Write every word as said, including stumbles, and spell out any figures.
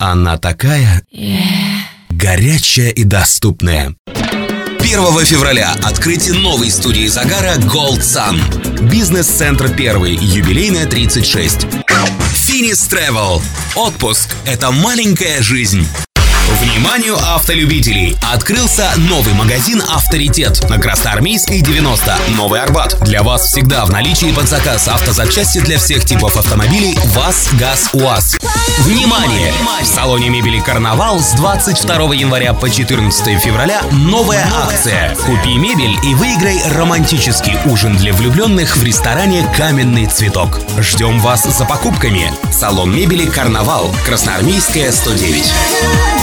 Она такая горячая и доступная. первого февраля открытие новой студии загара Gold Sun. Бизнес-центр «Первый», юбилейная тридцать шесть. Finis Travel. Отпуск – это маленькая жизнь. Вниманию автолюбителей! Открылся новый магазин «Авторитет» на Красноармейской, девяносто, Новый Арбат. Для вас всегда в наличии под заказ автозапчасти для всех типов автомобилей ВАЗ, ГАЗ, УАЗ. Внимание! В салоне мебели «Карнавал» с двадцать второго января по четырнадцатого февраля новая акция. Купи мебель и выиграй романтический ужин для влюбленных в ресторане «Каменный цветок». Ждем вас за покупками. Салон мебели «Карнавал», Красноармейская, сто девять.